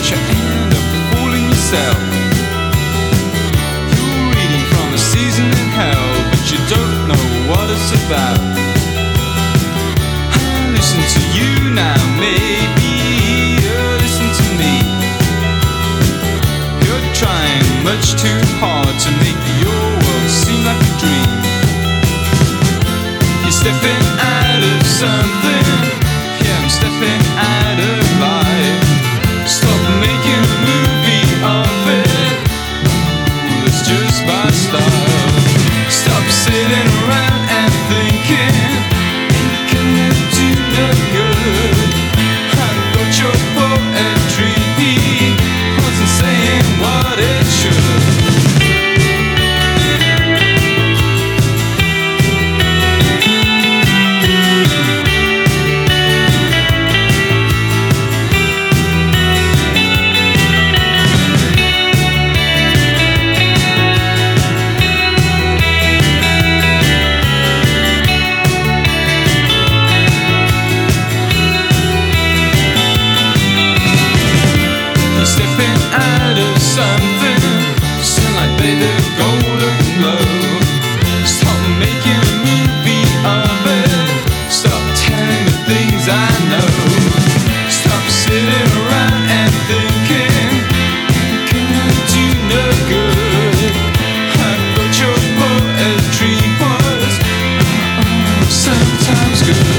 but you end up fooling yourself. You're reading from a season in hell, but you don't know what it's about. I listen to you now, maybe you listen to me. You're trying much too hard to make your world seem like a dream. You're stepping out of something, yeah, I'm stepping out of life. Stop making a movie of it, it's just my style. Stop sitting around and thinking it can do no good. I thought your poetry wasn't saying what it should.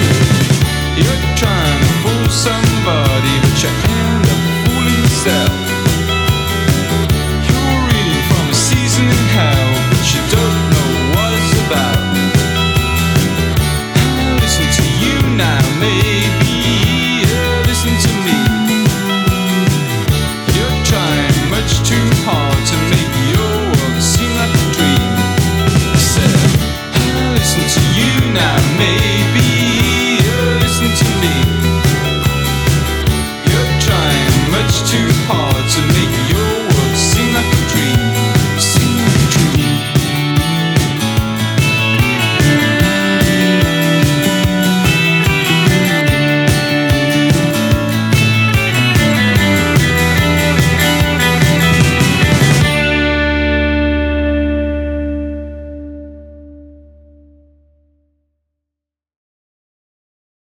You're trying to fool somebody, but you end up fooling yourself.